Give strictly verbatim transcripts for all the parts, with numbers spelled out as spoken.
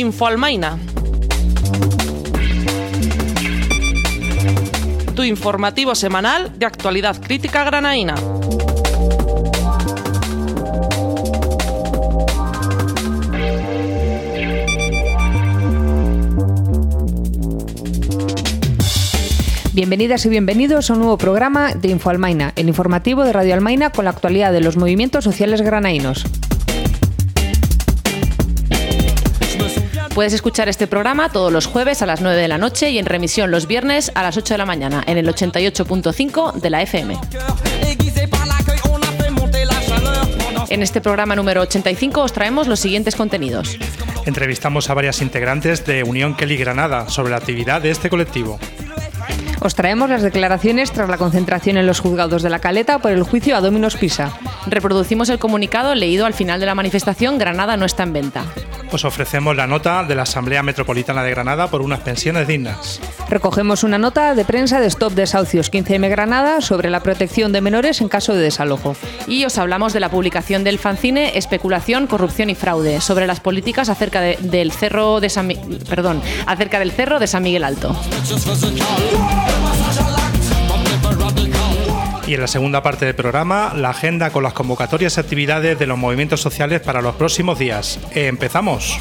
Infoalmaina. Tu informativo semanal de actualidad crítica granaína. Bienvenidas y bienvenidos a un nuevo programa de Infoalmaina, el informativo de Radio Almaina con la actualidad de los movimientos sociales granaínos. Puedes escuchar este programa todos los jueves a las nueve de la noche y en remisión los viernes a las ocho de la mañana en el ochenta y ocho punto cinco de la F M. En este programa número ochenta y cinco os traemos los siguientes contenidos. Entrevistamos a varias integrantes de Unión Kelly Granada sobre la actividad de este colectivo. Os traemos las declaraciones tras la concentración en los juzgados de La Caleta por el juicio a Domino's Pizza. Reproducimos el comunicado leído al final de la manifestación Granada no está en venta. Os ofrecemos la nota de la Asamblea Metropolitana de Granada por unas pensiones dignas. Recogemos una nota de prensa de Stop Desahucios quince eme Granada sobre la protección de menores en caso de desalojo. Y os hablamos de la publicación del fanzine Especulación, Corrupción y Fraude sobre las políticas acerca de, del cerro de San, perdón, acerca del cerro de San Miguel Alto. Y en la segunda parte del programa, la agenda con las convocatorias y actividades de los movimientos sociales para los próximos días. ¡Empezamos!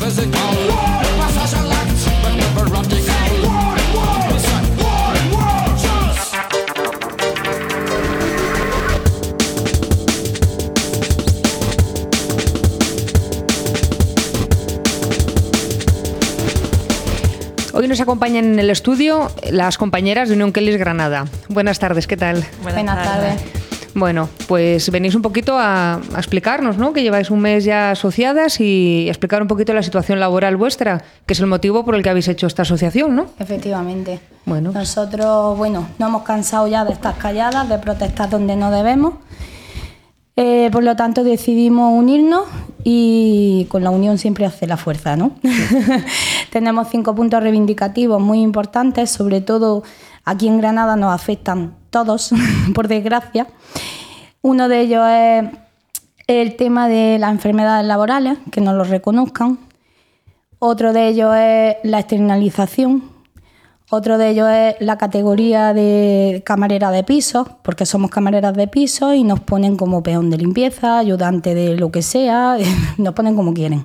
Hoy nos acompañan en el estudio las compañeras de Unión Kelly Granada. Buenas tardes, ¿qué tal? Buenas, Buenas tardes. tardes. Bueno, pues venís un poquito a, a explicarnos, ¿no? Que lleváis un mes ya asociadas y explicar un poquito la situación laboral vuestra, que es el motivo por el que habéis hecho esta asociación, ¿no? Efectivamente. Bueno. Nosotros, bueno, no hemos cansado ya de estar calladas, de protestar donde no debemos. Eh, por lo tanto, decidimos unirnos y con la unión siempre hace la fuerza, ¿no? Tenemos cinco puntos reivindicativos muy importantes, sobre todo aquí en Granada nos afectan todos, por desgracia. Uno de ellos es el tema de las enfermedades laborales, que nos lo reconozcan. Otro de ellos es la externalización. Otro de ellos es la categoría de camarera de pisos, porque somos camareras de pisos y nos ponen como peón de limpieza, ayudante de lo que sea, nos ponen como quieren.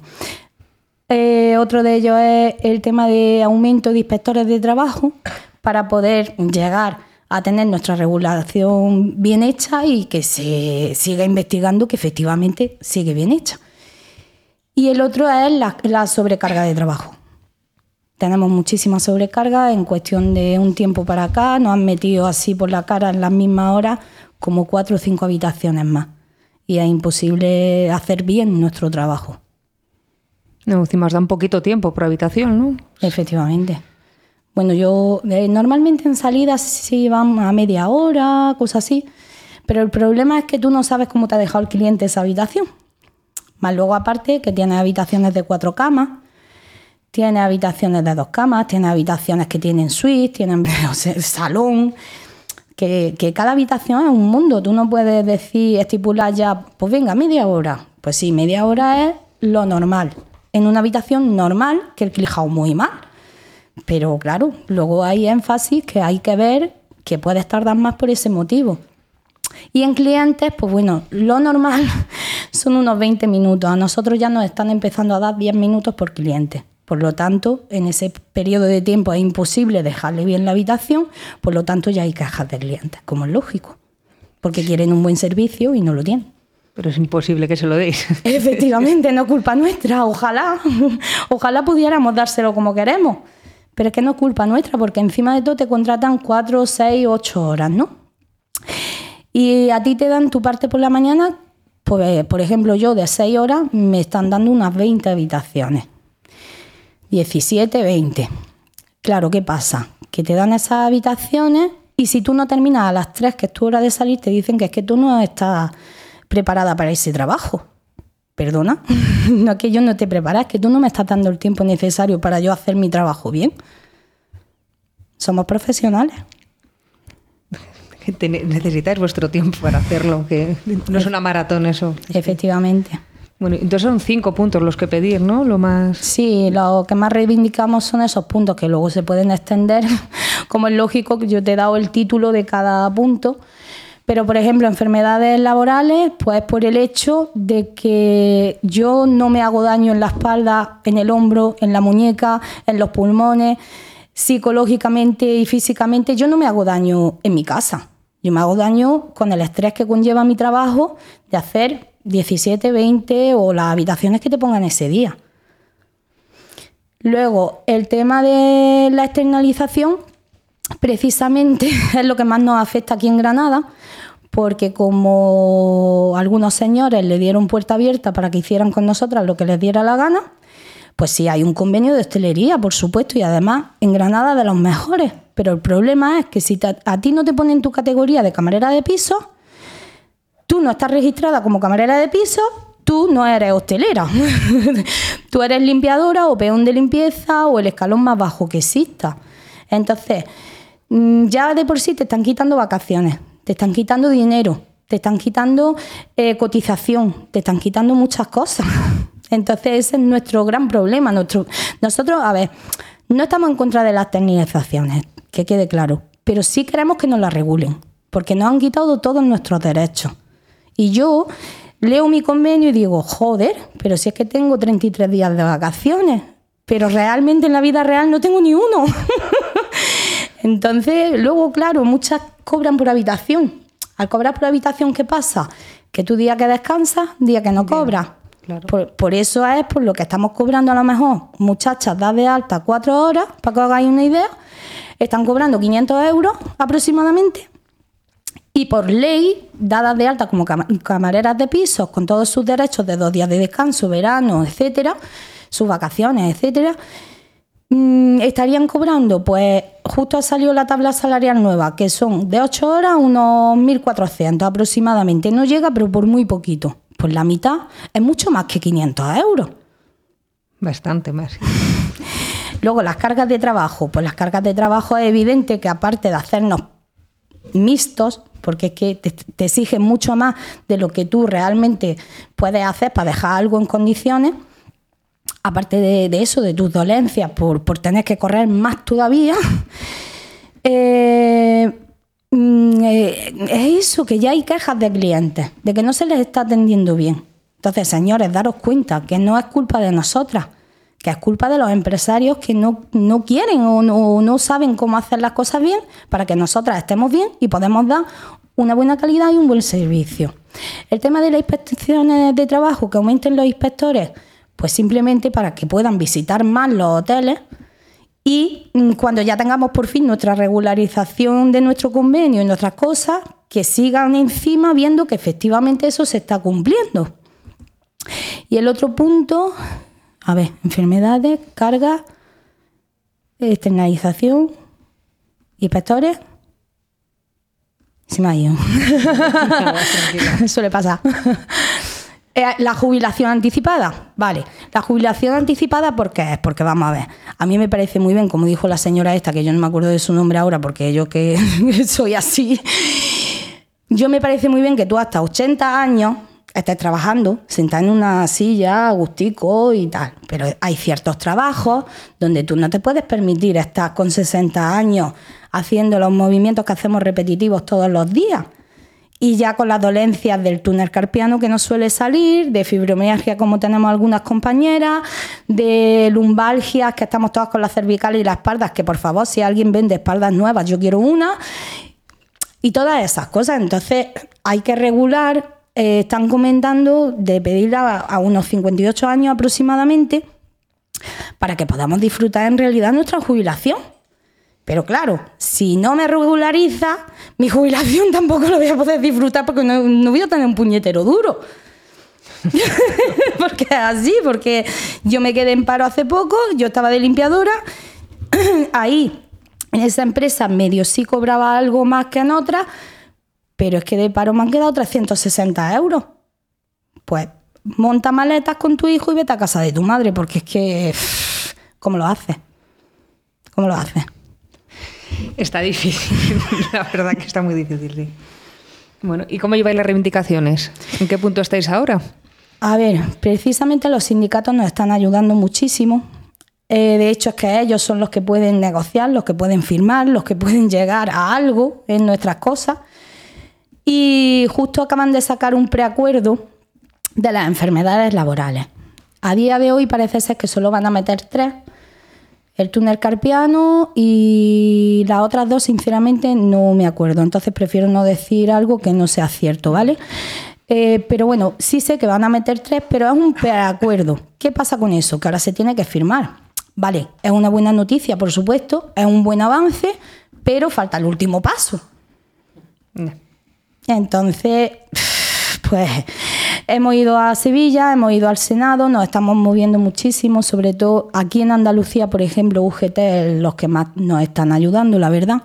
Eh, otro de ellos es el tema de aumento de inspectores de trabajo para poder llegar a tener nuestra regulación bien hecha y que se siga investigando que efectivamente sigue bien hecha. Y el otro es la, la sobrecarga de trabajo. Tenemos muchísima sobrecarga en cuestión de un tiempo para acá. Nos han metido así por la cara en las mismas horas como cuatro o cinco habitaciones más. Y es imposible hacer bien nuestro trabajo. No, encima os da un poquito tiempo por habitación, ¿no? Efectivamente. Bueno, yo eh, normalmente en salidas sí van a media hora, cosas así. Pero el problema es que tú no sabes cómo te ha dejado el cliente esa habitación. Más luego aparte que tienes habitaciones de cuatro camas. Tiene habitaciones de dos camas, tiene habitaciones que tienen suite, tienen o sea, salón, que, que cada habitación es un mundo. Tú no puedes decir, estipular ya, pues venga, media hora. Pues sí, media hora es lo normal. En una habitación normal, que el clijao muy mal. Pero claro, luego hay énfasis que hay que ver que puedes tardar más por ese motivo. Y en clientes, pues bueno, lo normal son unos veinte minutos. A nosotros ya nos están empezando a dar diez minutos por cliente. Por lo tanto, en ese periodo de tiempo es imposible dejarle bien la habitación, por lo tanto ya hay quejas de clientes, como es lógico, porque quieren un buen servicio y no lo tienen. Pero es imposible que se lo deis. Efectivamente, no es culpa nuestra, ojalá, ojalá pudiéramos dárselo como queremos, pero es que no es culpa nuestra, porque encima de todo te contratan cuatro, seis, ocho horas, ¿no? Y a ti te dan tu parte por la mañana, pues por ejemplo yo de seis horas me están dando unas veinte habitaciones. diecisiete, veinte. Claro, ¿qué pasa? Que te dan esas habitaciones y si tú no terminas a las tres, que es tu hora de salir, te dicen que es que tú no estás preparada para ese trabajo. Perdona, no es que yo no te prepare, es que tú no me estás dando el tiempo necesario para yo hacer mi trabajo bien. Somos profesionales. Necesitáis vuestro tiempo para hacerlo, que no es una maratón eso. Efectivamente. Bueno, entonces son cinco puntos los que pedir, ¿no? Lo más... Sí, lo que más reivindicamos son esos puntos que luego se pueden extender. Como es lógico, que yo te he dado el título de cada punto. Pero, por ejemplo, enfermedades laborales, pues por el hecho de que yo no me hago daño en la espalda, en el hombro, en la muñeca, en los pulmones, psicológicamente y físicamente, yo no me hago daño en mi casa. Yo me hago daño con el estrés que conlleva mi trabajo de hacer diecisiete, veinte o las habitaciones que te pongan ese día. Luego, el tema de la externalización, precisamente es lo que más nos afecta aquí en Granada, porque como algunos señores le dieron puerta abierta para que hicieran con nosotras lo que les diera la gana, pues sí hay un convenio de hostelería, por supuesto, y además en Granada de los mejores. Pero el problema es que si te, a ti no te ponen tu categoría de camarera de piso, tú no estás registrada como camarera de piso, tú no eres hostelera. Tú eres limpiadora o peón de limpieza o el escalón más bajo que exista. Entonces, ya de por sí te están quitando vacaciones, te están quitando dinero, te están quitando eh, cotización, te están quitando muchas cosas. Entonces ese es nuestro gran problema. Nuestro, nosotros, a ver, no estamos en contra de las externalizaciones, que quede claro, pero sí queremos que nos las regulen, porque nos han quitado todos nuestros derechos. Y yo leo mi convenio y digo, joder, pero si es que tengo treinta y tres días de vacaciones, pero realmente en la vida real no tengo ni uno. Entonces, luego, claro, muchas cobran por habitación. Al cobrar por habitación, ¿qué pasa? Que tú día que descansas, día que no cobras. Claro. Por, por eso es por lo que estamos cobrando a lo mejor. Muchachas, das de alta cuatro horas, para que os hagáis una idea, están cobrando quinientos euros aproximadamente. Y por ley, dadas de alta como cam- camareras de pisos, con todos sus derechos de dos días de descanso, verano, etcétera, sus vacaciones, etcétera, mmm, estarían cobrando, pues justo ha salido la tabla salarial nueva, que son de ocho horas unos mil cuatrocientos aproximadamente. No llega, pero por muy poquito. Pues la mitad es mucho más que quinientos euros. Bastante más. Luego, las cargas de trabajo. Pues las cargas de trabajo es evidente que aparte de hacernos mixtos, porque es que te, te exigen mucho más de lo que tú realmente puedes hacer para dejar algo en condiciones, aparte de, de eso, de tus dolencias, por, por tener que correr más todavía, eh, eh, es eso, que ya hay quejas de clientes, de que no se les está atendiendo bien. Entonces, señores, daros cuenta que no es culpa de nosotras, que es culpa de los empresarios que no, no quieren o no, no saben cómo hacer las cosas bien para que nosotras estemos bien y podemos dar una buena calidad y un buen servicio. El tema de las inspecciones de trabajo, que aumenten los inspectores, pues simplemente para que puedan visitar más los hoteles y cuando ya tengamos por fin nuestra regularización de nuestro convenio y nuestras cosas, que sigan encima viendo que efectivamente eso se está cumpliendo. Y el otro punto, a ver, enfermedades, cargas, externalización, inspectores. Se me ha ido. Suele pasar. La jubilación anticipada, vale. La jubilación anticipada, ¿por qué es? Porque vamos a ver, a mí me parece muy bien, como dijo la señora esta, que yo no me acuerdo de su nombre ahora porque yo que soy así, yo me parece muy bien que tú hasta ochenta años estés trabajando, sentada en una silla, agustico y tal, pero hay ciertos trabajos donde tú no te puedes permitir estar con sesenta años haciendo los movimientos que hacemos repetitivos todos los días. Y ya con las dolencias del túnel carpiano que no suele salir, de fibromialgia como tenemos algunas compañeras, de lumbalgias que estamos todas con las cervicales y las espaldas, que por favor, si alguien vende espaldas nuevas, yo quiero una, y todas esas cosas. Entonces hay que regular, eh, están comentando de pedir a, a unos cincuenta y ocho años aproximadamente para que podamos disfrutar en realidad nuestra jubilación. Pero claro, si no me regulariza, mi jubilación tampoco lo voy a poder disfrutar porque no, no voy a tener un puñetero duro. Porque es así, porque yo me quedé en paro hace poco, yo estaba de limpiadora, ahí en esa empresa medio sí cobraba algo más que en otras, pero es que de paro me han quedado trescientos sesenta euros. Pues monta maletas con tu hijo y vete a casa de tu madre, porque es que, ¿cómo lo haces? ¿Cómo lo haces? Está difícil, la verdad que está muy difícil, sí. Bueno, ¿y cómo lleváis las reivindicaciones? ¿En qué punto estáis ahora? A ver, precisamente los sindicatos nos están ayudando muchísimo. Eh, de hecho, es que ellos son los que pueden negociar, los que pueden firmar, los que pueden llegar a algo en nuestras cosas. Y justo acaban de sacar un preacuerdo de las enfermedades laborales. A día de hoy parece ser que solo van a meter tres, el túnel carpiano, y las otras dos, sinceramente, no me acuerdo. Entonces prefiero no decir algo que no sea cierto, ¿vale? Eh, pero bueno, sí sé que van a meter tres, pero es un preacuerdo. ¿Qué pasa con eso? Que ahora se tiene que firmar. Vale, es una buena noticia, por supuesto, es un buen avance, pero falta el último paso. No. Entonces, pues hemos ido a Sevilla, hemos ido al Senado, nos estamos moviendo muchísimo, sobre todo aquí en Andalucía, por ejemplo, U G T es los que más nos están ayudando, la verdad.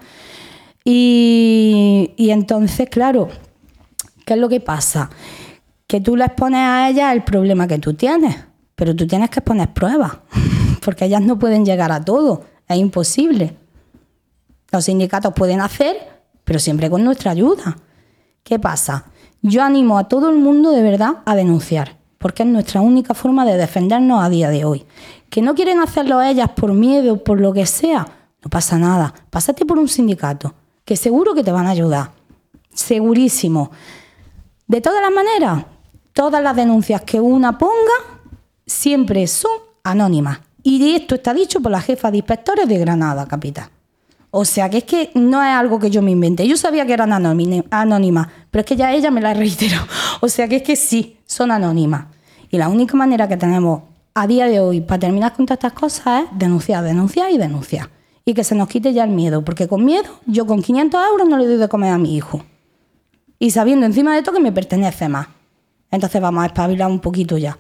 Y, y entonces, claro, ¿qué es lo que pasa? Que tú les pones a ellas el problema que tú tienes, pero tú tienes que poner pruebas, porque ellas no pueden llegar a todo, es imposible. Los sindicatos pueden hacer, pero siempre con nuestra ayuda. ¿Qué pasa? Yo animo a todo el mundo de verdad a denunciar, porque es nuestra única forma de defendernos a día de hoy. Que no quieren hacerlo a ellas por miedo, por lo que sea, no pasa nada. Pásate por un sindicato, que seguro que te van a ayudar. Segurísimo. De todas las maneras, todas las denuncias que una ponga siempre son anónimas. Y esto está dicho por la jefa de inspectores de Granada, capital. O sea, que es que no es algo que yo me inventé. Yo sabía que eran anónimas, pero es que ya ella me la reiteró. O sea, que es que sí, son anónimas. Y la única manera que tenemos a día de hoy para terminar con todas estas cosas es denunciar, denunciar y denunciar. Y que se nos quite ya el miedo, porque con miedo yo con quinientos euros no le doy de comer a mi hijo. Y sabiendo encima de todo que me pertenece más. Entonces vamos a espabilar un poquito ya.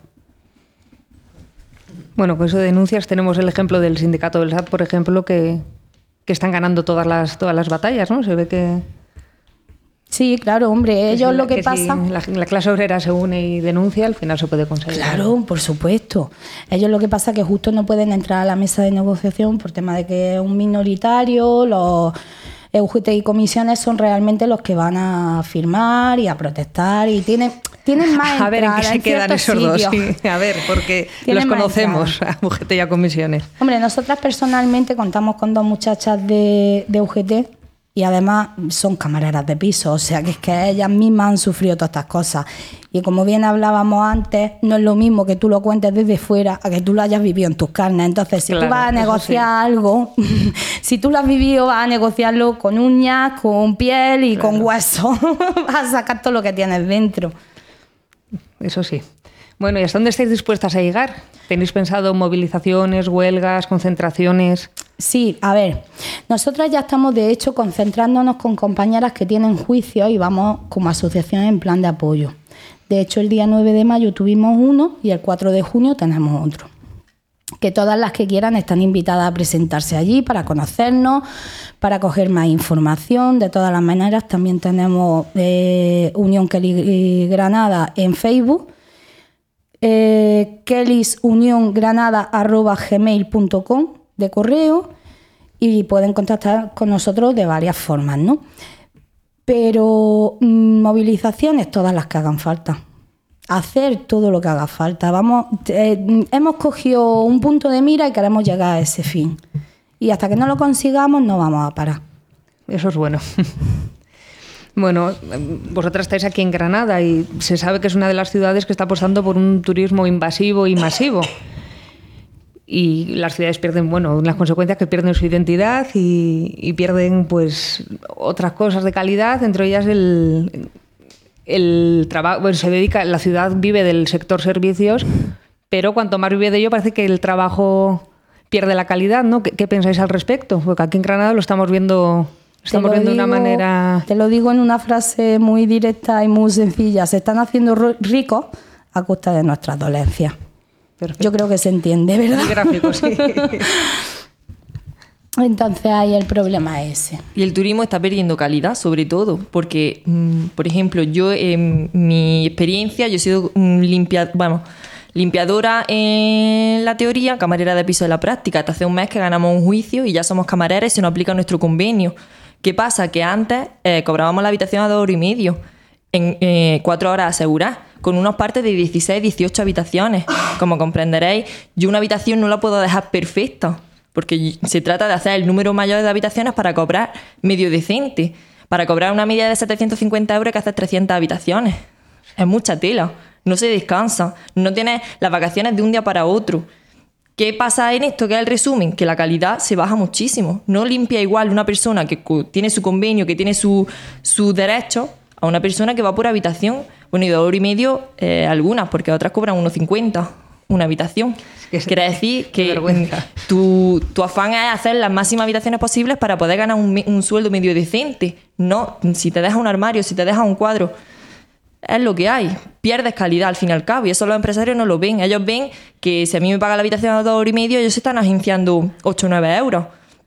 Bueno, con eso de denuncias tenemos el ejemplo del sindicato del S A T, por ejemplo, que, que están ganando todas las, todas las batallas, ¿no? Se ve que... Sí, claro, hombre, ellos si, lo que, que pasa... Si la, la clase obrera se une y denuncia, al final se puede conseguir. Claro, por supuesto. Ellos lo que pasa es que justo no pueden entrar a la mesa de negociación por tema de que es un minoritario, los... U G T y comisiones son realmente los que van a firmar y a protestar y tienen, tienen más a ver en qué se en quedan esos sitios. dos, sí. A ver, porque los conocemos a U G T y a comisiones. Hombre, nosotras personalmente contamos con dos muchachas de, de U G T y además son camareras de piso, o sea que es que ellas mismas han sufrido todas estas cosas. Y como bien hablábamos antes, no es lo mismo que tú lo cuentes desde fuera a que tú lo hayas vivido en tus carnes. Entonces, si claro, tú vas a negociar sí. algo, si tú lo has vivido, vas a negociarlo con uñas, con piel y claro. con hueso. Vas a sacar todo lo que tienes dentro. Eso sí. Bueno, ¿y hasta dónde estáis dispuestas a llegar? ¿Tenéis pensado movilizaciones, huelgas, concentraciones? Sí, a ver, nosotras ya estamos de hecho concentrándonos con compañeras que tienen juicios y vamos como asociación en plan de apoyo. De hecho, el día nueve de mayo tuvimos uno y el cuatro de junio tenemos otro. Que todas las que quieran están invitadas a presentarse allí para conocernos, para coger más información. De todas las maneras, también tenemos eh, Unión Kelly Granada en Facebook, eh, kellys unión granada arroba gmail punto com de correo y pueden contactar con nosotros de varias formas, ¿no? Pero mmm, movilizaciones todas las que hagan falta. Hacer todo lo que haga falta. Vamos, eh, hemos cogido un punto de mira y queremos llegar a ese fin. Y hasta que no lo consigamos no vamos a parar. Eso es bueno. Bueno, vosotras estáis aquí en Granada y se sabe que es una de las ciudades que está apostando por un turismo invasivo y masivo. Y las ciudades pierden, bueno, las consecuencias que pierden su identidad y, y pierden pues otras cosas de calidad, entre ellas el, el trabajo. Bueno, se dedica, la ciudad vive del sector servicios, pero cuanto más vive de ello parece que el trabajo pierde la calidad, ¿no? ¿Qué, qué pensáis al respecto? Porque aquí en Granada lo estamos viendo, estamos viendo de una manera. Te lo digo en una frase muy directa y muy sencilla: se están haciendo ricos a costa de nuestras dolencias. Perfecto. Yo creo que se entiende, ¿verdad? Muy gráfico, sí. Entonces ahí el problema es ese. Y el turismo está perdiendo calidad, sobre todo, porque, mmm, por ejemplo, yo en mi experiencia, yo he sido limpia, bueno, limpiadora en la teoría, camarera de piso en la práctica. Hasta hace un mes que ganamos un juicio y ya somos camareras y se nos aplica nuestro convenio. ¿Qué pasa? Que antes eh, cobrábamos la habitación a dos euros y medio, en eh, cuatro horas aseguradas. con unos partes de dieciséis, dieciocho habitaciones. Como comprenderéis, yo una habitación no la puedo dejar perfecta, porque se trata de hacer el número mayor de habitaciones para cobrar medio decente. Para cobrar una media de setecientos cincuenta euros hay que hacer trescientas habitaciones. Es mucha tela, no se descansa, no tienes las vacaciones de un día para otro. ¿Qué pasa en esto? Que es el resumen, que la calidad se baja muchísimo. No limpia igual una persona que tiene su convenio, que tiene sus su derechos, a una persona que va por habitación. Bueno, y dos euros y medio eh, algunas, porque otras cobran uno cincuenta una habitación. Es que Quiere decir que tu, tu afán es hacer las máximas habitaciones posibles para poder ganar un, un sueldo medio decente. No, si te dejas un armario, si te dejas un cuadro, es lo que hay. Pierdes calidad al fin y al cabo, y eso los empresarios no lo ven. Ellos ven que si a mí me pagan la habitación a dos euros y medio, ellos se están agenciando ocho o nueve euros.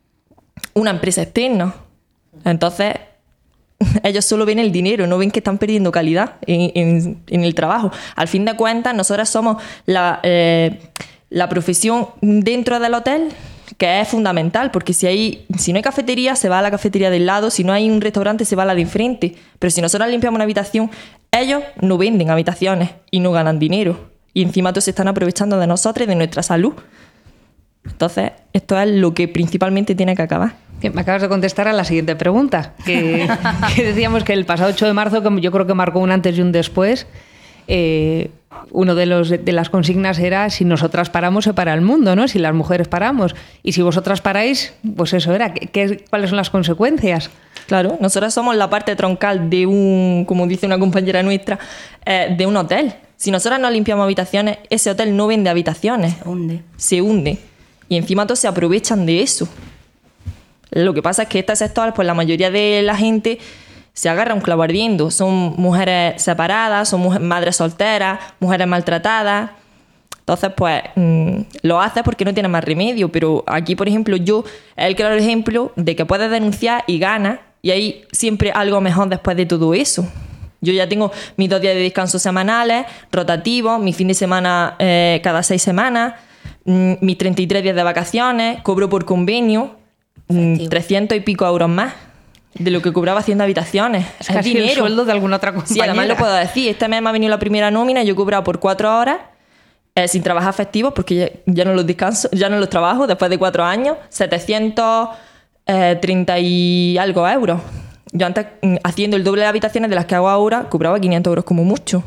Una empresa externa. Entonces, ellos solo ven el dinero, no ven que están perdiendo calidad en, en, en el trabajo. Al fin de cuentas, nosotras somos la, eh, la profesión dentro del hotel que es fundamental, porque si hay, si no hay cafetería, se va a la cafetería del lado, si no hay un restaurante, se va a la de enfrente. Pero si nosotros limpiamos una habitación, ellos no venden habitaciones y no ganan dinero. Y encima todos se están aprovechando de nosotros y de nuestra salud. Entonces, esto es lo que principalmente tiene que acabar. Me acabas de contestar a la siguiente pregunta, que, que decíamos que el pasado ocho de marzo, que yo creo que marcó un antes y un después, eh, uno de, los, de las consignas era: si nosotras paramos, se para el mundo, ¿no? Si las mujeres paramos. Y si vosotras paráis, pues eso era. ¿Qué, qué, ¿Cuáles son las consecuencias? Claro, nosotras somos la parte troncal de un, como dice una compañera nuestra, eh, de un hotel. Si nosotras no limpiamos habitaciones, ese hotel no vende habitaciones. Se hunde. Se hunde. Y encima todos se aprovechan de eso. Lo que pasa es que este sector, pues la mayoría de la gente se agarra un clavo ardiendo. Son mujeres separadas, son mujeres, madres solteras, mujeres maltratadas. Entonces, pues, mmm, lo haces porque no tienes más remedio. Pero aquí, por ejemplo, yo, es el claro ejemplo de que puedes denunciar y ganas, y hay siempre algo mejor después de todo eso. Yo ya tengo mis dos días de descanso semanales, rotativos, mi fin de semana eh, cada seis semanas, mmm, mis treinta y tres días de vacaciones, cobro por convenio, mmm, trescientos y pico euros más de lo que cobraba haciendo habitaciones. Es, es casi dinero. El sueldo de alguna otra compañera. Sí, además lo puedo decir. Este mes me ha venido la primera nómina y yo he cobrado por cuatro horas eh, sin trabajar festivos, porque ya, ya no los descanso, ya no los trabajo después de cuatro años, setecientos treinta y algo euros. Yo antes, haciendo el doble de habitaciones de las que hago ahora, cobraba quinientos euros como mucho.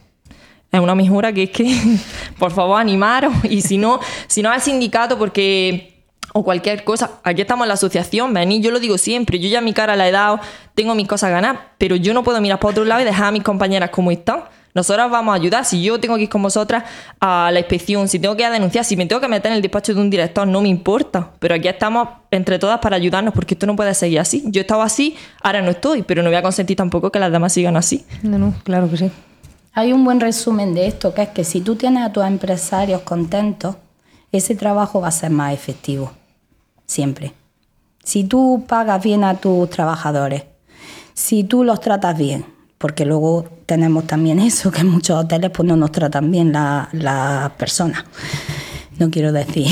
Es una mejora que es que, por favor, animaros. Y si no, si no al sindicato, porque... o cualquier cosa, aquí estamos en la asociación, venid, yo lo digo siempre, yo ya mi cara la he dado, tengo mis cosas ganadas, pero yo no puedo mirar para otro lado y dejar a mis compañeras como están. Nosotras vamos a ayudar. Si yo tengo que ir con vosotras a la inspección, si tengo que ir a denunciar, si me tengo que meter en el despacho de un director, no me importa, pero aquí estamos entre todas para ayudarnos, porque esto no puede seguir así. Yo he estado así, ahora no estoy, pero no voy a consentir tampoco que las demás sigan así. No, no, claro que sí. Hay un buen resumen de esto, que es que si tú tienes a tus empresarios contentos, ese trabajo va a ser más efectivo. Siempre. Si tú pagas bien a tus trabajadores, si tú los tratas bien, porque luego tenemos también eso, que en muchos hoteles pues no nos tratan bien las la personas, no quiero decir.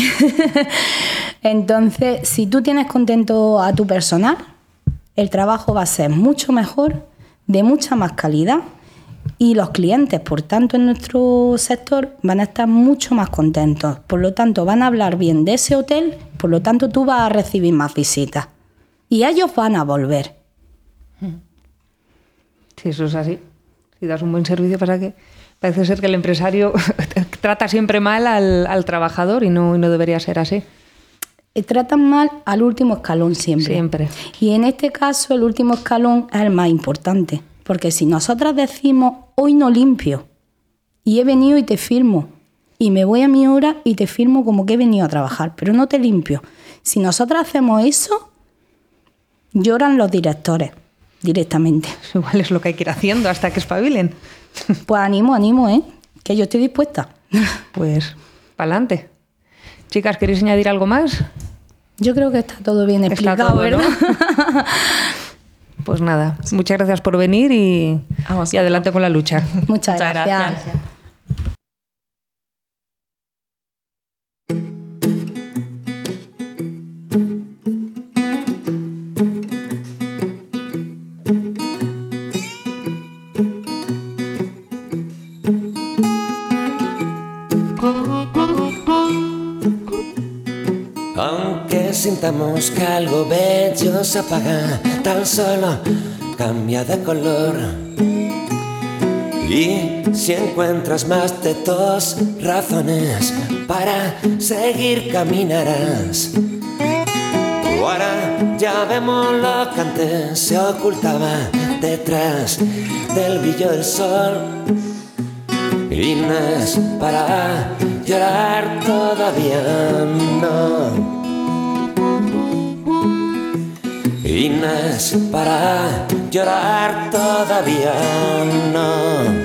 Entonces, si tú tienes contento a tu personal, el trabajo va a ser mucho mejor, de mucha más calidad, y los clientes, por tanto, en nuestro sector van a estar mucho más contentos. Por lo tanto, van a hablar bien de ese hotel, por lo tanto, tú vas a recibir más visitas. Y ellos van a volver. Sí, eso es así. Si das un buen servicio, pasa que parece ser que el empresario trata siempre mal al, al trabajador y no, y no debería ser así. Tratan mal al último escalón siempre. Siempre. Y en este caso, el último escalón es el más importante. Porque si nosotras decimos, hoy no limpio, y he venido y te firmo, y me voy a mi hora y te firmo como que he venido a trabajar, pero no te limpio. Si nosotras hacemos eso, lloran los directores directamente. Igual es lo que hay que ir haciendo hasta que espabilen. Pues animo, animo, ¿eh? Que yo estoy dispuesta. Pues, pa'lante. Chicas, ¿queréis añadir algo más? Yo creo que está todo bien explicado, todo, ¿verdad? ¿No? Pues nada, muchas gracias por venir y, y adelante con la lucha. Muchas, Muchas gracias. gracias. que sintamos que algo bello se apaga, tan solo cambia de color. Y si encuentras más de dos razones para seguir, caminarás. Ahora ya vemos lo que antes se ocultaba detrás del brillo del sol. Y no es para llorar, todavía no. Y no es para llorar, todavía no.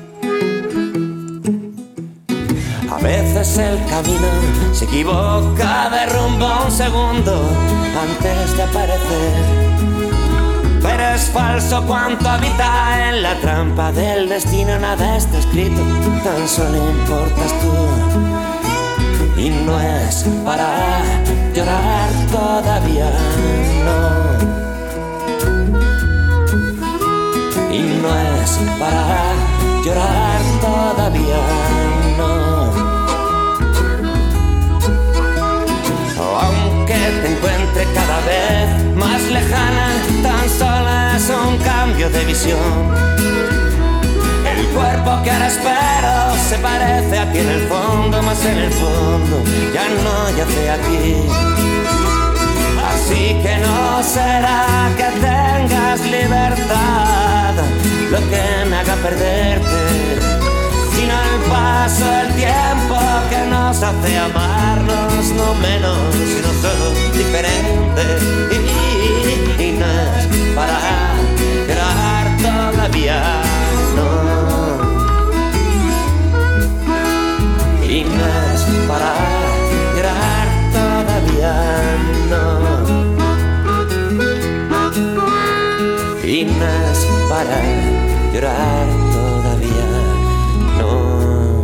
A veces el camino se equivoca de rumbo un segundo antes de aparecer. Pero es falso cuanto habita en la trampa del destino. Nada está escrito, tan solo importas tú. Y no es para llorar, todavía no. Y no es para llorar, todavía no. Aunque te encuentre cada vez más lejana, tan solo es un cambio de visión. El cuerpo que ahora espero se parece a ti en el fondo, más en el fondo ya no yace aquí. Así que no será que tengas libertad lo que me haga perderte, sino el paso del tiempo que nos hace amarnos, no menos, sino solo diferentes. Y, y, y no es para llorar, todavía no. Y no es para llorar, todavía no. Y no es para llorar, todavía no.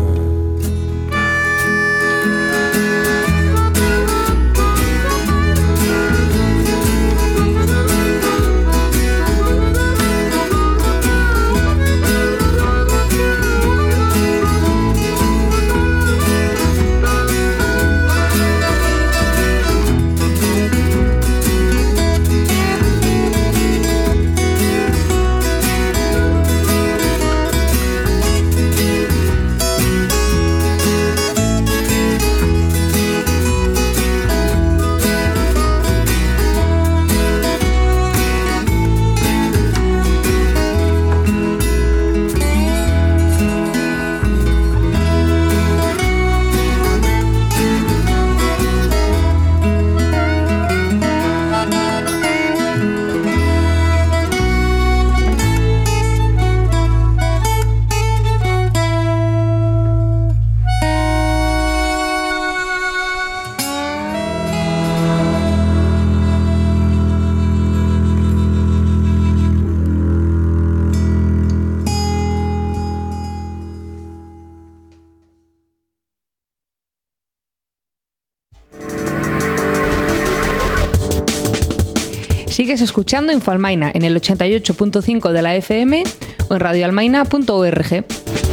Sigues escuchando Infoalmaina en el ochenta y ocho punto cinco de la F M o en radioalmaina punto org.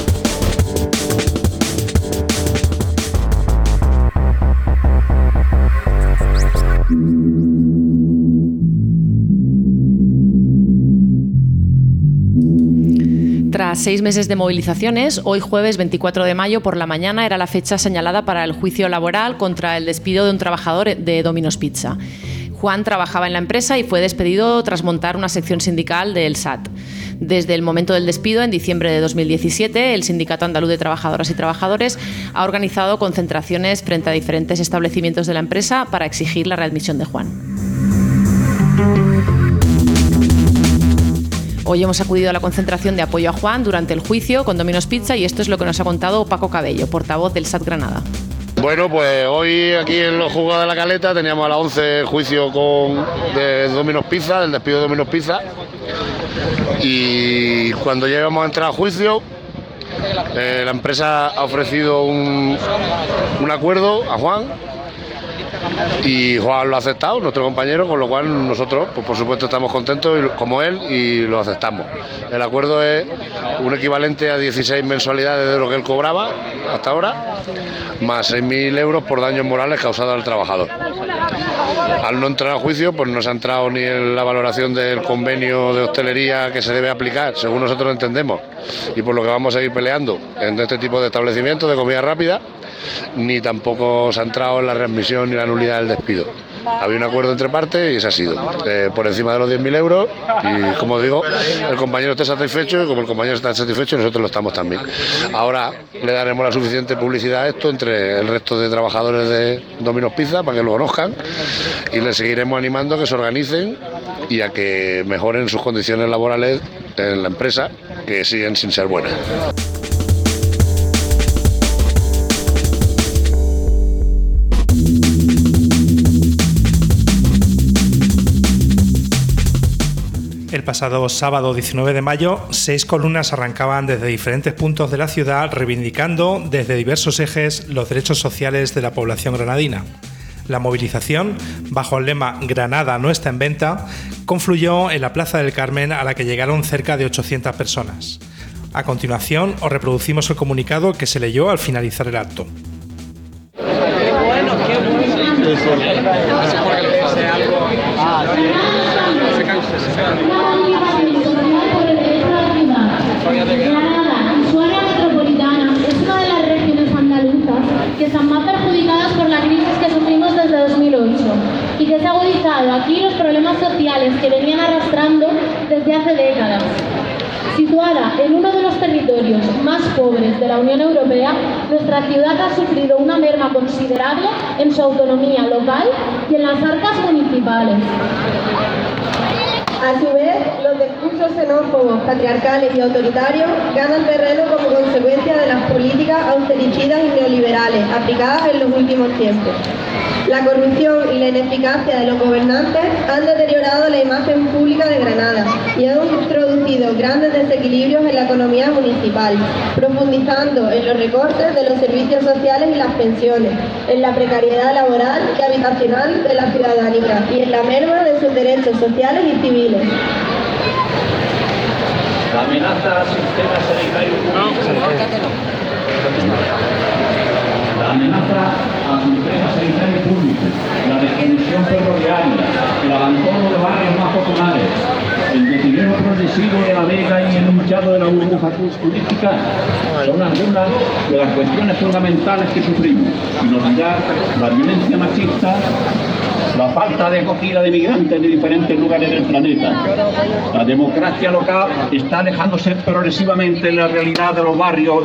Tras seis meses de movilizaciones, hoy jueves veinticuatro de mayo por la mañana era la fecha señalada para el juicio laboral contra el despido de un trabajador de Domino's Pizza. Juan trabajaba en la empresa y fue despedido tras montar una sección sindical del S A T. Desde el momento del despido, en diciembre de dos mil diecisiete, el Sindicato Andaluz de Trabajadoras y Trabajadores ha organizado concentraciones frente a diferentes establecimientos de la empresa para exigir la readmisión de Juan. Hoy hemos acudido a la concentración de apoyo a Juan durante el juicio con Domino's Pizza y esto es lo que nos ha contado Paco Cabello, portavoz del S A T Granada. Bueno, pues hoy aquí en los juzgados de la Caleta teníamos a las once el juicio con, de Domino's Pizza, del despido de Domino's Pizza. Y cuando llegamos a entrar al juicio, eh, la empresa ha ofrecido un, un acuerdo a Juan Y Juan lo ha aceptado, nuestro compañero, con lo cual nosotros, pues por supuesto, estamos contentos como él y lo aceptamos. El acuerdo es un equivalente a dieciséis mensualidades de lo que él cobraba hasta ahora, más seis mil euros por daños morales causados al trabajador. Al no entrar a juicio, pues no se ha entrado ni en la valoración del convenio de hostelería que se debe aplicar, según nosotros lo entendemos, y por lo que vamos a seguir peleando en este tipo de establecimientos de comida rápida, ni tampoco se ha entrado en la readmisión ni la nulidad del despido. Había un acuerdo entre partes y ese ha sido eh, por encima de los diez mil euros y, como digo, el compañero está satisfecho y como el compañero está satisfecho, nosotros lo estamos también. Ahora le daremos la suficiente publicidad a esto entre el resto de trabajadores de Domino's Pizza para que lo conozcan y les seguiremos animando a que se organicen y a que mejoren sus condiciones laborales en la empresa, que siguen sin ser buenas. El pasado sábado diecinueve de mayo, seis columnas arrancaban desde diferentes puntos de la ciudad reivindicando desde diversos ejes los derechos sociales de la población granadina. La movilización, bajo el lema Granada no está en venta, confluyó en la Plaza del Carmen, a la que llegaron cerca de ochocientas personas. A continuación, os reproducimos el comunicado que se leyó al finalizar el acto. Granada, su área metropolitana, es una de las regiones andaluzas que están más perjudicadas por la crisis que sufrimos desde dos mil ocho y que se ha agudizado aquí los problemas sociales que venían arrastrando desde hace décadas. Situada en uno de los territorios más pobres de la Unión Europea, nuestra ciudad ha sufrido una merma considerable en su autonomía local y en las arcas municipales. A su vez, los discursos xenófobos, patriarcales y autoritarios ganan terreno como consecuencia de las políticas austericidas y neoliberales aplicadas en los últimos tiempos. La corrupción y la ineficacia de los gobernantes han deteriorado la imagen pública de Granada y han introducido grandes desequilibrios en la economía municipal, profundizando en los recortes de los servicios sociales y las pensiones, en la precariedad laboral y habitacional de la ciudadanía y en la merma de sus derechos sociales y civiles. La amenaza al sistema sanitario público. La amenaza al sistema sanitario público, la desconexión ferroviaria, el abandono de barrios más populares, el deterioro progresivo de la Vega y el hinchado de la burbuja turística son algunas de las cuestiones fundamentales que sufrimos, sin olvidar la violencia machista, la falta de acogida de migrantes de diferentes lugares del planeta. La democracia local está alejándose progresivamente de la realidad de los barrios,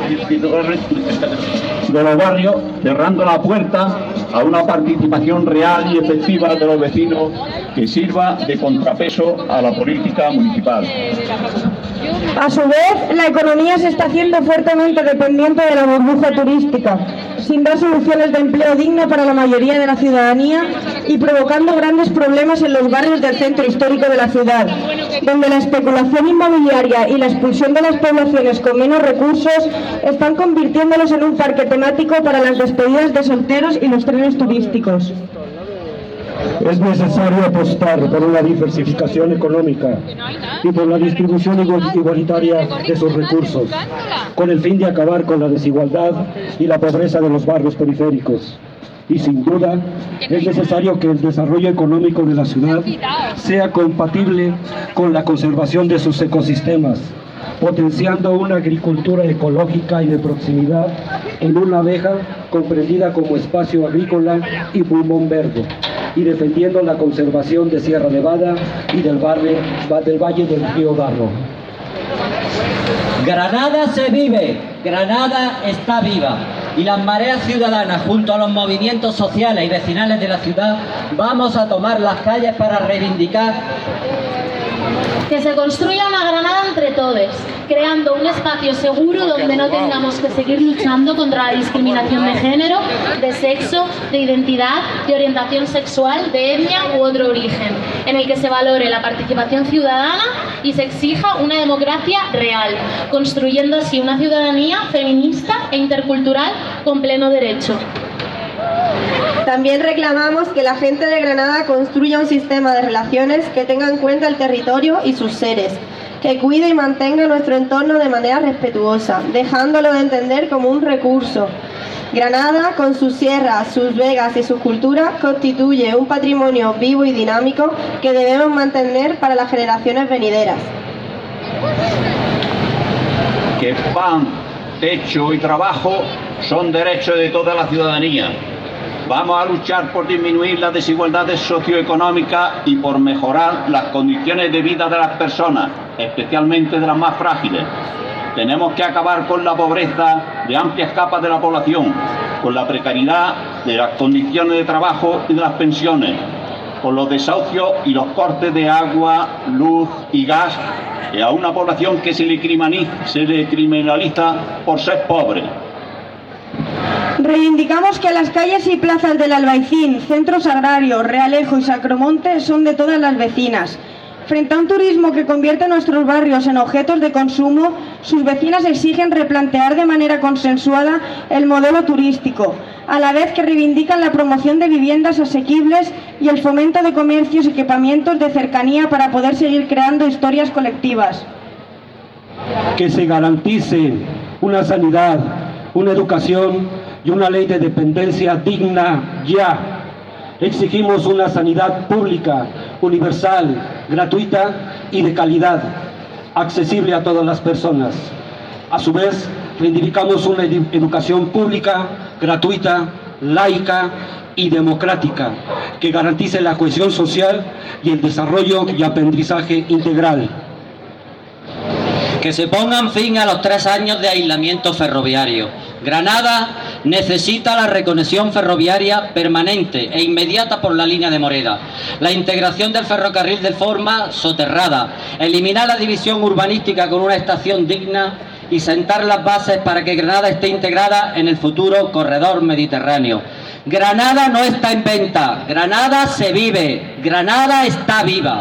de los barrios, cerrando la puerta a una participación real y efectiva de los vecinos que sirva de contrapeso a la política municipal. A su vez, la economía se está haciendo fuertemente dependiente de la burbuja turística, sin dar soluciones de empleo digno para la mayoría de la ciudadanía y provocando grandes problemas en los barrios del centro histórico de la ciudad, donde la especulación inmobiliaria y la expulsión de las poblaciones con menos recursos están convirtiéndolos en un parque temático para las despedidas de solteros y los trenes turísticos. Es necesario apostar por una diversificación económica y por la distribución igualitaria de sus recursos, con el fin de acabar con la desigualdad y la pobreza de los barrios periféricos. Y sin duda, es necesario que el desarrollo económico de la ciudad sea compatible con la conservación de sus ecosistemas, potenciando una agricultura ecológica y de proximidad en una Veja comprendida como espacio agrícola y pulmón verde, y defendiendo la conservación de Sierra Nevada y del, barrio, del Valle del Río Darro. Granada se vive, Granada está viva, y las mareas ciudadanas junto a los movimientos sociales y vecinales de la ciudad vamos a tomar las calles para reivindicar que se construya una Granada entre todos, creando un espacio seguro donde no tengamos que seguir luchando contra la discriminación de género, de sexo, de identidad, de orientación sexual, de etnia u otro origen, en el que se valore la participación ciudadana y se exija una democracia real, construyendo así una ciudadanía feminista e intercultural con pleno derecho. También reclamamos que la gente de Granada construya un sistema de relaciones que tenga en cuenta el territorio y sus seres, que cuide y mantenga nuestro entorno de manera respetuosa, dejándolo de entender como un recurso. Granada, con sus sierras, sus vegas y sus culturas, constituye un patrimonio vivo y dinámico que debemos mantener para las generaciones venideras. Que pan, techo y trabajo son derechos de toda la ciudadanía. Vamos a luchar por disminuir las desigualdades socioeconómicas y por mejorar las condiciones de vida de las personas, especialmente de las más frágiles. Tenemos que acabar con la pobreza de amplias capas de la población, con la precariedad de las condiciones de trabajo y de las pensiones, con los desahucios y los cortes de agua, luz y gas, y a una población que se le criminaliza, se le criminaliza por ser pobre. Reivindicamos que las calles y plazas del Albaicín, Centros Agrarios, Realejo y Sacromonte son de todas las vecinas. Frente a un turismo que convierte nuestros barrios en objetos de consumo, sus vecinas exigen replantear de manera consensuada el modelo turístico, a la vez que reivindican la promoción de viviendas asequibles y el fomento de comercios y equipamientos de cercanía para poder seguir creando historias colectivas. Que se garantice una sanidad, una educación y una ley de dependencia digna ya. Exigimos una sanidad pública, universal, gratuita y de calidad, accesible a todas las personas. A su vez, reivindicamos una edu- educación pública, gratuita, laica y democrática, que garantice la cohesión social y el desarrollo y aprendizaje integral. Que se pongan fin a los tres años de aislamiento ferroviario. Granada necesita la reconexión ferroviaria permanente e inmediata por la línea de Moreda, la integración del ferrocarril de forma soterrada, eliminar la división urbanística con una estación digna y sentar las bases para que Granada esté integrada en el futuro corredor mediterráneo. Granada no está en venta, Granada se vive, Granada está viva.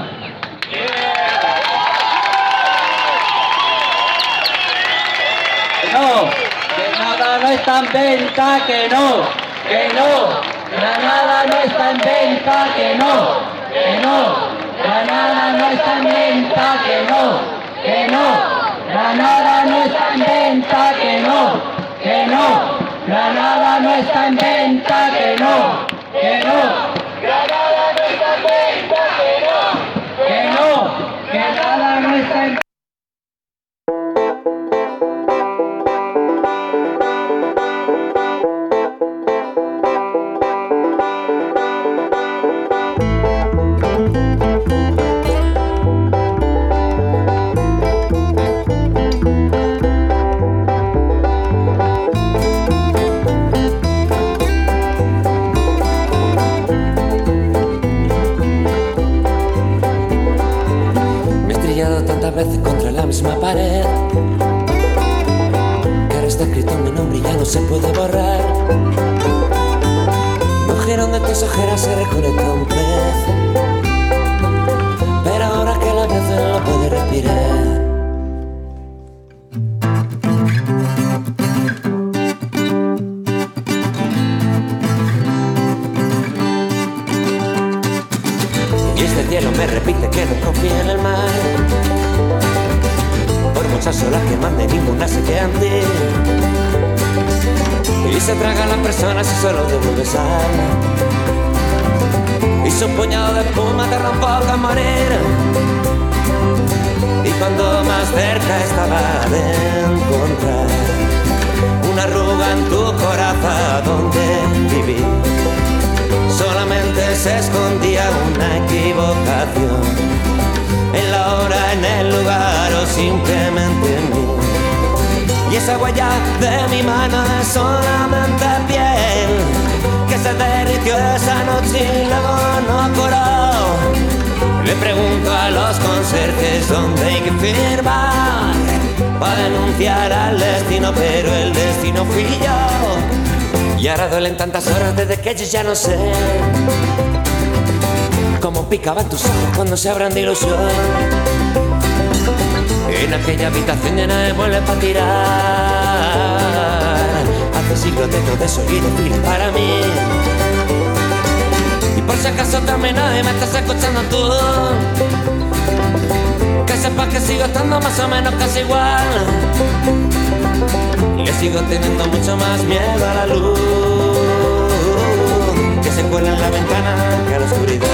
No, Granada no está en venta, que no, que no, Granada no está en venta, que no, que no, Granada no está en venta, que no, que no, Granada no está en venta, que no, que no, Granada no está en venta, que no, que no, Granada no está en venta, que no, que no, Granada no está en venta. Veces contra la misma pared, que ahora está escrito mi nombre y ya no se puede borrar. Un jirón de tus ojeras se reconecta un pez, pero ahora que la vez no lo puede respirar. Y este cielo me repite que no confía en el mar. Por muchas olas que mande, ninguna se queda en ti. Y se tragan las personas y solo devuelves alma. Y su puñado de espuma te rompe a morir. Y cuando más cerca estaba de encontrar una arruga en tu corazón donde viví, solamente se escondía una equivocación. En la hora, en el lugar o simplemente en mí. Y esa huella de mi mano es solamente piel que se derritió esa noche y luego no curó. Le pregunto a los conserjes dónde hay que firmar para denunciar al destino, pero el destino fui yo. Y ahora duelen tantas horas desde que yo ya no sé cómo picaban tus ojos cuando se abran de ilusión. En aquella habitación llena de muebles para tirar. Hace siglos de todo eso y de fila para mí. terminó y me estás escuchando tú. Que sepas que sigo estando más o menos casi igual. Y que sigo teniendo mucho más miedo a la luz que se cuela en la ventana que a la oscuridad.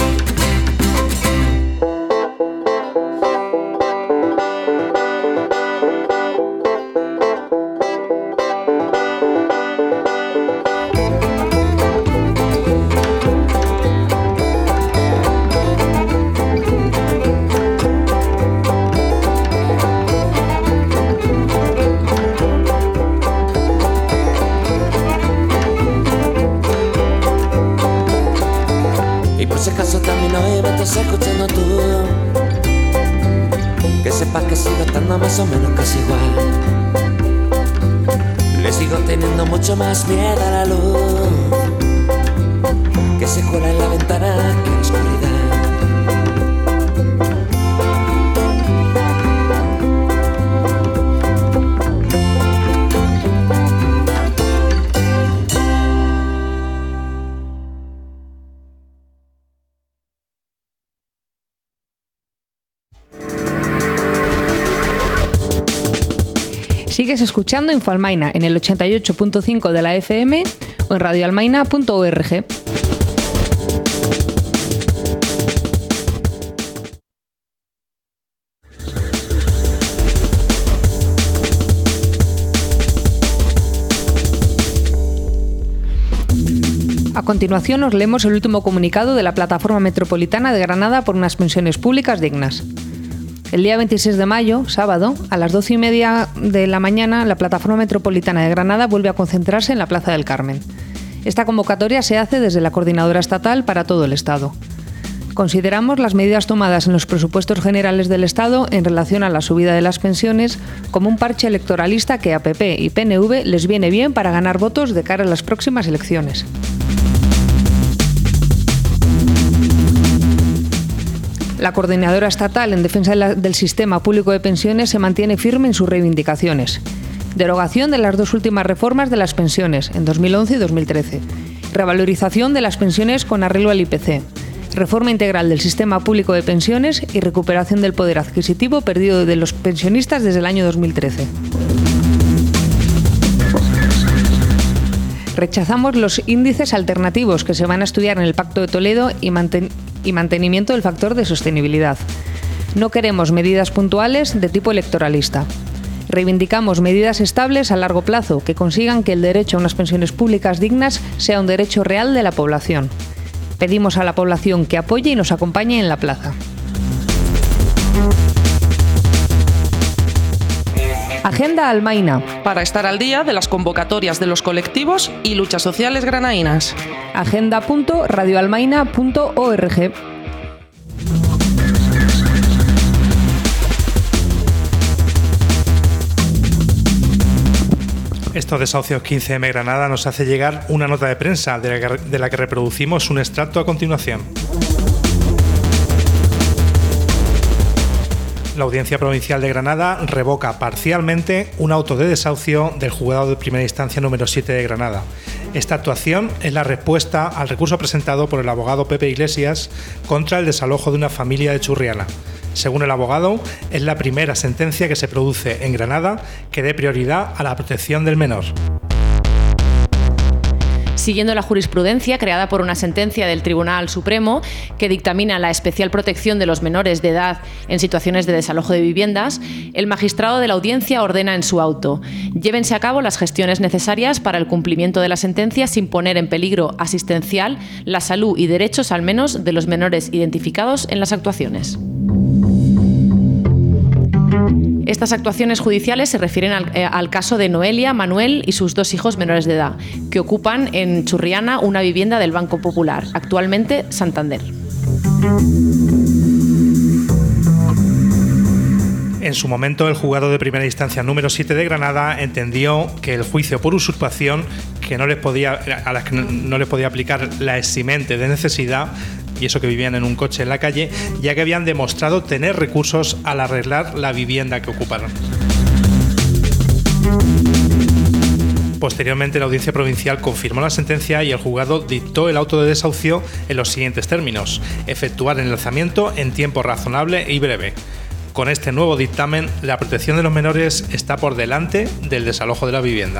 Escuchando tú, que sepas que sigo estando más o menos casi igual. Le sigo teniendo mucho más miedo a la luz que se cuela en la ventana que en la oscuridad. Sigues escuchando Infoalmaina en el ochenta y ocho punto cinco de la F M o en radioalmaina punto org. A continuación os leemos el último comunicado de la Plataforma Metropolitana de Granada por unas pensiones públicas dignas. El día veintiséis de mayo, sábado, a las doce y media de la mañana, la Plataforma Metropolitana de Granada vuelve a concentrarse en la Plaza del Carmen. Esta convocatoria se hace desde la Coordinadora Estatal para todo el Estado. Consideramos las medidas tomadas en los presupuestos generales del Estado en relación a la subida de las pensiones como un parche electoralista que a P P y P N V les viene bien para ganar votos de cara a las próximas elecciones. La Coordinadora Estatal en defensa de la, del sistema público de pensiones se mantiene firme en sus reivindicaciones. Derogación de las dos últimas reformas de las pensiones, en dos mil once y dos mil trece. Revalorización de las pensiones con arreglo al I P C. Reforma integral del sistema público de pensiones y recuperación del poder adquisitivo perdido de los pensionistas desde el año dos mil trece. Rechazamos los índices alternativos que se van a estudiar en el Pacto de Toledo y, manten- y mantenimiento del factor de sostenibilidad. No queremos medidas puntuales de tipo electoralista. Reivindicamos medidas estables a largo plazo que consigan que el derecho a unas pensiones públicas dignas sea un derecho real de la población. Pedimos a la población que apoye y nos acompañe en la plaza. Agenda Almaina. Para estar al día de las convocatorias de los colectivos y luchas sociales granainas. agenda punto radioalmaina punto org. Estos desahucios quince eme Granada nos hace llegar una nota de prensa de la que, de la que reproducimos un extracto a continuación. La Audiencia Provincial de Granada revoca parcialmente un auto de desahucio del Juzgado de Primera Instancia número siete de Granada. Esta actuación es la respuesta al recurso presentado por el abogado Pepe Iglesias contra el desalojo de una familia de Churriana. Según el abogado, es la primera sentencia que se produce en Granada que dé prioridad a la protección del menor. Siguiendo la jurisprudencia creada por una sentencia del Tribunal Supremo que dictamina la especial protección de los menores de edad en situaciones de desalojo de viviendas, el magistrado de la audiencia ordena en su auto: llévense a cabo las gestiones necesarias para el cumplimiento de la sentencia sin poner en peligro asistencial la salud y derechos al menos de los menores identificados en las actuaciones. Estas actuaciones judiciales se refieren al, eh, al caso de Noelia, Manuel y sus dos hijos menores de edad, que ocupan en Churriana una vivienda del Banco Popular, actualmente Santander. En su momento, el juzgado de primera instancia número siete de Granada entendió que el juicio por usurpación, que no les podía, a las que no, no les podía aplicar la eximente de necesidad, y eso que vivían en un coche en la calle, ya que habían demostrado tener recursos al arreglar la vivienda que ocuparon. Posteriormente, la Audiencia Provincial confirmó la sentencia y el juzgado dictó el auto de desahucio en los siguientes términos: efectuar el lanzamiento en tiempo razonable y breve. Con este nuevo dictamen, la protección de los menores está por delante del desalojo de la vivienda.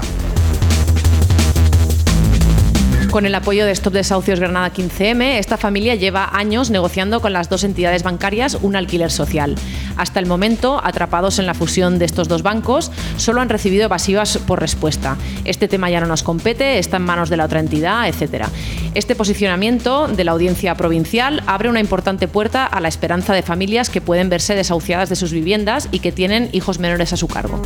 Con el apoyo de Stop Desahucios Granada quince eme, esta familia lleva años negociando con las dos entidades bancarias un alquiler social. Hasta el momento, atrapados en la fusión de estos dos bancos, solo han recibido evasivas por respuesta. Este tema ya no nos compete, está en manos de la otra entidad, etcétera. Este posicionamiento de la Audiencia Provincial abre una importante puerta a la esperanza de familias que pueden verse desahuciadas de sus viviendas y que tienen hijos menores a su cargo.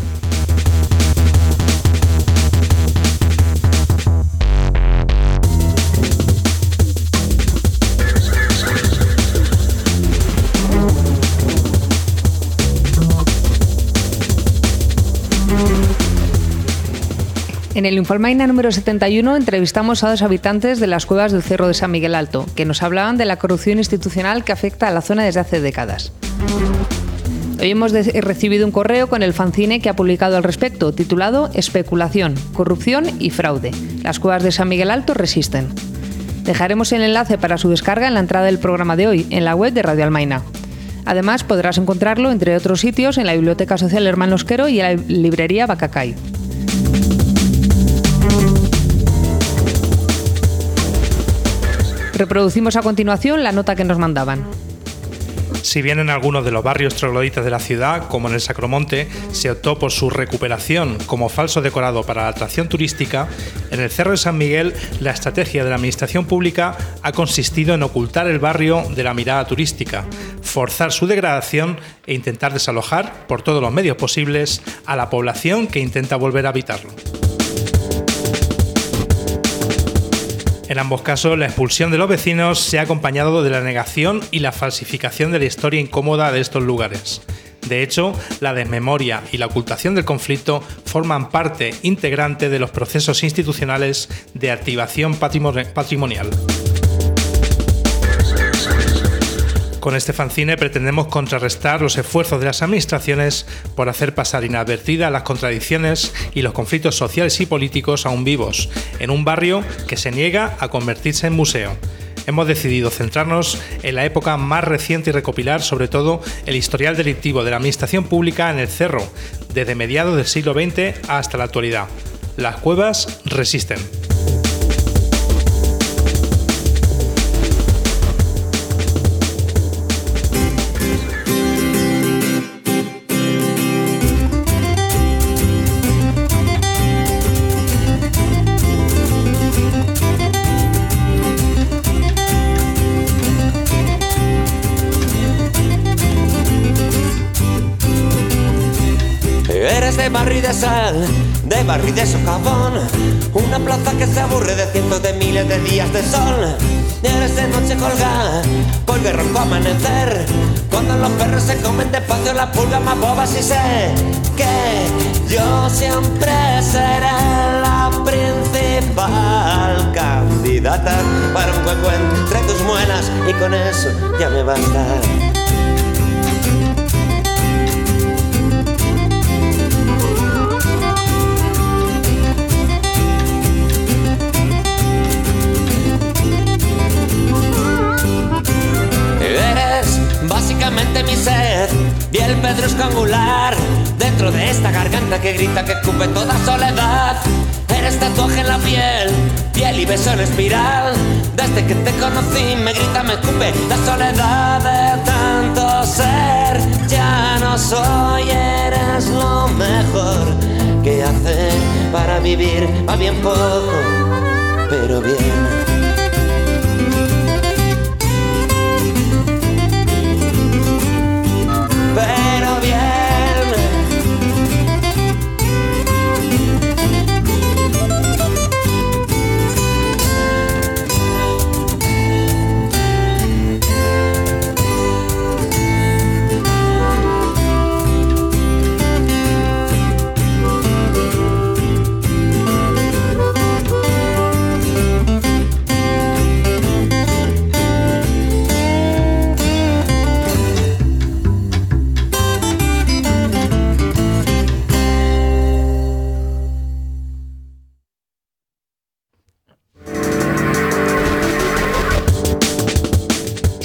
En el Infoalmaina número setenta y uno entrevistamos a dos habitantes de las cuevas del Cerro de San Miguel Alto, que nos hablaban de la corrupción institucional que afecta a la zona desde hace décadas. Hoy hemos recibido un correo con el fanzine que ha publicado al respecto, titulado Especulación, corrupción y fraude. Las cuevas de San Miguel Alto resisten. Dejaremos el enlace para su descarga en la entrada del programa de hoy, en la web de Radio Almaina. Además, podrás encontrarlo, entre otros sitios, en la Biblioteca Social Hermanos Quero y en la librería Bacacay. Reproducimos a continuación la nota que nos mandaban. Si bien en algunos de los barrios trogloditas de la ciudad, como en el Sacromonte, se optó por su recuperación como falso decorado para la atracción turística, en el Cerro de San Miguel la estrategia de la administración pública ha consistido en ocultar el barrio de la mirada turística, forzar su degradación e intentar desalojar por todos los medios posibles a la población que intenta volver a habitarlo. En ambos casos, la expulsión de los vecinos se ha acompañado de la negación y la falsificación de la historia incómoda de estos lugares. De hecho, la desmemoria y la ocultación del conflicto forman parte integrante de los procesos institucionales de activación patrimonial. Con este fanzine pretendemos contrarrestar los esfuerzos de las administraciones por hacer pasar inadvertidas las contradicciones y los conflictos sociales y políticos aún vivos, en un barrio que se niega a convertirse en museo. Hemos decidido centrarnos en la época más reciente y recopilar, sobre todo, el historial delictivo de la administración pública en el Cerro, desde mediados del siglo veinte hasta la actualidad. Las cuevas resisten. De barro y de sal, de barro y de socavón, una plaza que se aburre de cientos de miles de días de sol. Eres de noche colgada, colga y rojo amanecer, cuando los perros se comen despacio las pulgas más bobas, y sé que yo siempre seré la principal candidata para un hueco entre tus muelas, y con eso ya me basta. Básicamente mi sed y el pedrusco angular dentro de esta garganta que grita, que escupe toda soledad. Eres tatuaje en la piel, piel y beso en espiral. Desde que te conocí me grita, me escupe la soledad de tanto ser. Ya no soy, eres lo mejor que hacer para vivir a bien poco, pero bien. Pero bien.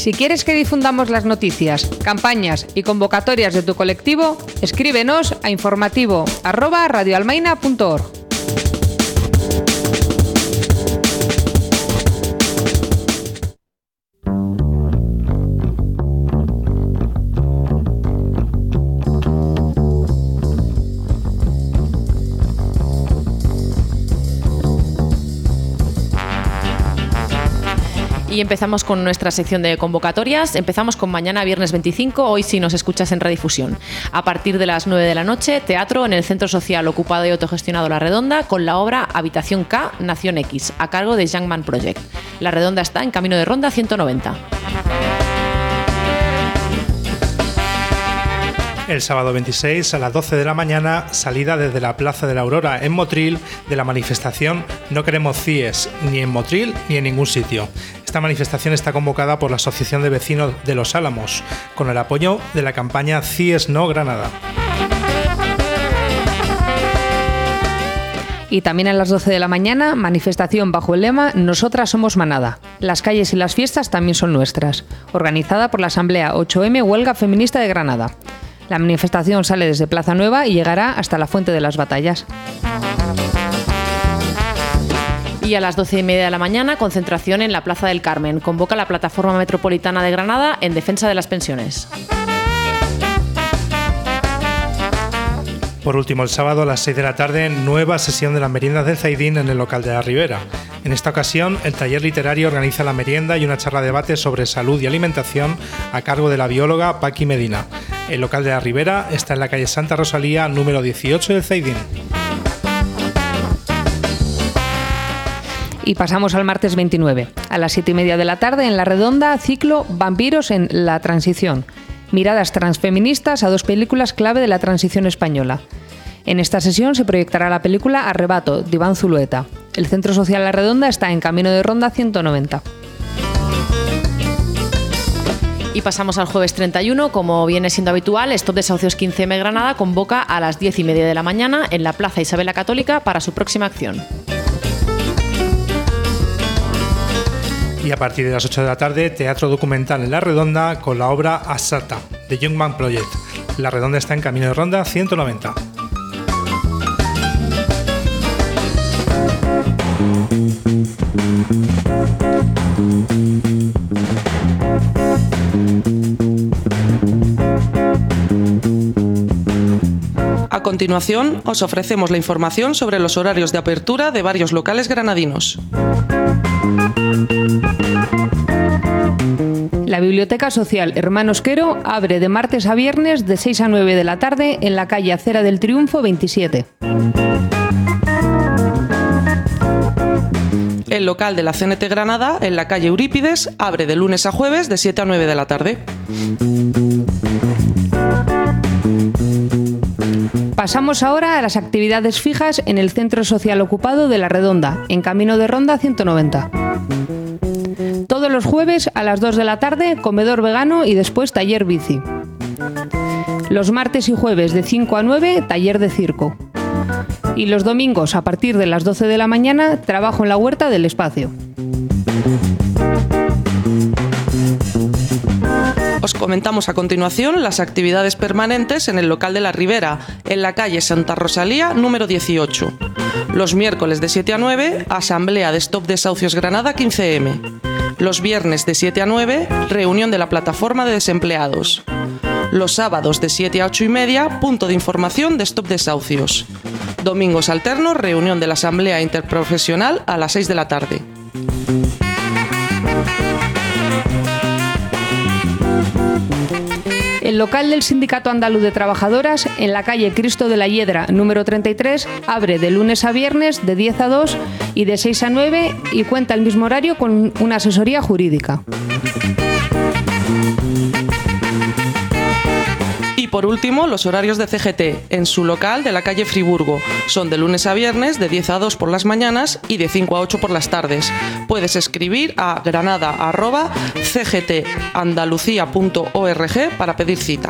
Si quieres que difundamos las noticias, campañas y convocatorias de tu colectivo, escríbenos a informativo arroba radioalmaina punto org. Y empezamos con nuestra sección de convocatorias. Empezamos con mañana, viernes veinticinco, hoy si nos escuchas en redifusión. A partir de las nueve de la noche, teatro en el Centro Social Ocupado y Autogestionado La Redonda con la obra Habitación K, Nación X, a cargo de Young Man Project. La Redonda está en Camino de Ronda ciento noventa. El sábado veintiséis a las doce de la mañana, salida desde la Plaza de la Aurora en Motril de la manifestación No queremos C I E S, ni en Motril ni en ningún sitio. Esta manifestación está convocada por la Asociación de Vecinos de Los Álamos, con el apoyo de la campaña C I E S No Granada. Y también a las doce de la mañana, manifestación bajo el lema Nosotras somos manada. Las calles y las fiestas también son nuestras, organizada por la Asamblea ocho eme Huelga Feminista de Granada. La manifestación sale desde Plaza Nueva y llegará hasta la Fuente de las Batallas. Y a las doce y media de la mañana, concentración en la Plaza del Carmen. Convoca la Plataforma Metropolitana de Granada en defensa de las pensiones. Por último, el sábado a las seis de la tarde, nueva sesión de las meriendas del Zaidín en el local de la Ribera. En esta ocasión, el taller literario organiza la merienda y una charla de debate sobre salud y alimentación a cargo de la bióloga Paqui Medina. El local de la Ribera está en la calle Santa Rosalía, número dieciocho del Zaidín. Y pasamos al martes veintinueve. A las siete y media de la tarde, en La Redonda, ciclo Vampiros en la Transición. Miradas transfeministas a dos películas clave de la transición española. En esta sesión se proyectará la película Arrebato, de Iván Zulueta. El Centro Social La Redonda está en Camino de Ronda ciento noventa. Y pasamos al jueves treinta y uno, como viene siendo habitual, Stop Desahucios quince eme Granada convoca a las diez y media de la mañana en la Plaza Isabel la Católica para su próxima acción. Y a partir de las ocho de la tarde, teatro documental en La Redonda con la obra Asata, de Young Man Project. La Redonda está en Camino de Ronda ciento noventa. A continuación, os ofrecemos la información sobre los horarios de apertura de varios locales granadinos. La Biblioteca Social Hermanos Quero abre de martes a viernes de seis a nueve de la tarde en la calle Acera del Triunfo veintisiete. El local de la C N T Granada, en la calle Eurípides, abre de lunes a jueves de siete a nueve de la tarde. Pasamos ahora a las actividades fijas en el Centro Social Ocupado de La Redonda, en Camino de Ronda ciento noventa. Todos los jueves a las dos de la tarde, comedor vegano y después taller bici. Los martes y jueves de cinco a nueve, taller de circo. Y los domingos a partir de las doce de la mañana, trabajo en la huerta del espacio. Os comentamos a continuación las actividades permanentes en el local de la Ribera, en la calle Santa Rosalía, número dieciocho. Los miércoles de siete a nueve, asamblea de Stop Desahucios Granada quince eme. Los viernes de siete a nueve, reunión de la plataforma de desempleados. Los sábados de siete a ocho y media, punto de información de Stop Desahucios. Domingos alternos, reunión de la asamblea interprofesional a las seis de la tarde. El local del Sindicato Andaluz de Trabajadoras, en la calle Cristo de la Hiedra, número treinta y tres, abre de lunes a viernes de diez a dos y de seis a nueve y cuenta el mismo horario con una asesoría jurídica. Y por último, los horarios de C G T, en su local de la calle Friburgo. Son de lunes a viernes, de diez a dos por las mañanas y de cinco a ocho por las tardes. Puedes escribir a granada arroba c g t andalucía punto org para pedir cita.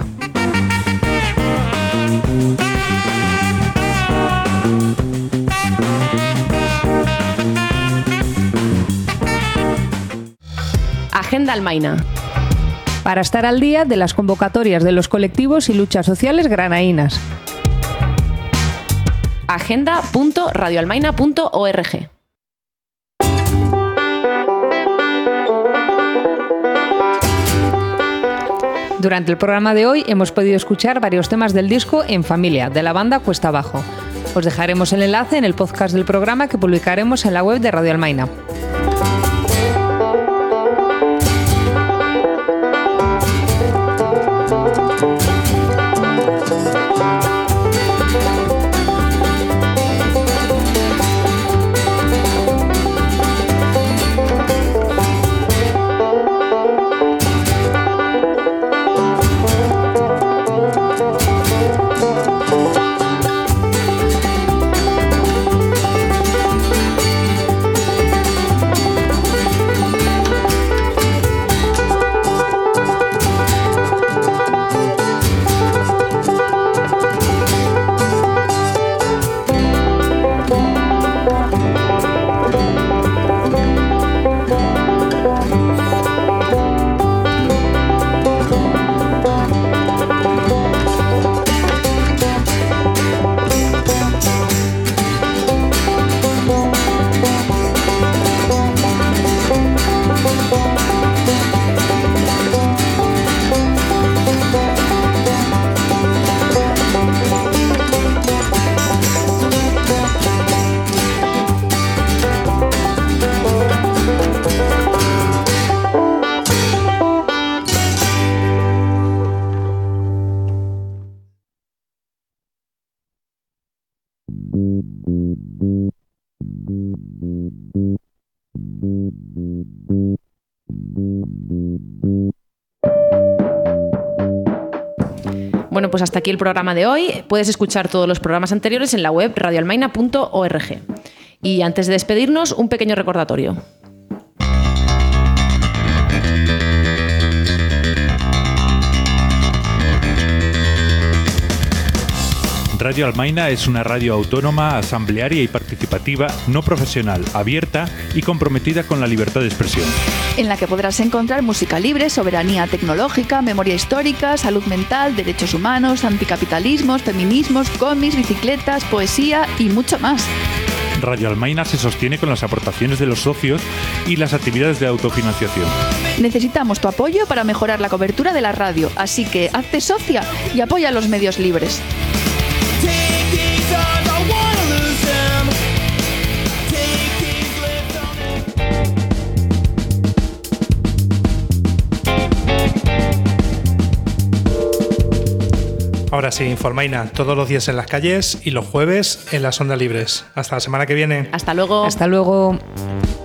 Agenda Almaina. para estar al día de las convocatorias de los colectivos y luchas sociales granadinas. agenda punto radioalmaina punto org. Durante el programa de hoy hemos podido escuchar varios temas del disco En Familia, de la banda Cuesta Abajo. Os dejaremos el enlace en el podcast del programa que publicaremos en la web de Radio Almaina. Bueno, pues hasta aquí el programa de hoy. Puedes escuchar todos los programas anteriores en la web radioalmaina punto org. Y antes de despedirnos, un pequeño recordatorio. Radio Almaina es una radio autónoma, asamblearia y participativa, no profesional, abierta y comprometida con la libertad de expresión. En la que podrás encontrar música libre, soberanía tecnológica, memoria histórica, salud mental, derechos humanos, anticapitalismos, feminismos, cómics, bicicletas, poesía y mucho más. Radio Almaina se sostiene con las aportaciones de los socios y las actividades de autofinanciación. Necesitamos tu apoyo para mejorar la cobertura de la radio, así que hazte socia y apoya a los medios libres. Ahora sí, Informaina, todos los días en las calles y los jueves en las ondas libres. Hasta la semana que viene. Hasta luego. Hasta luego.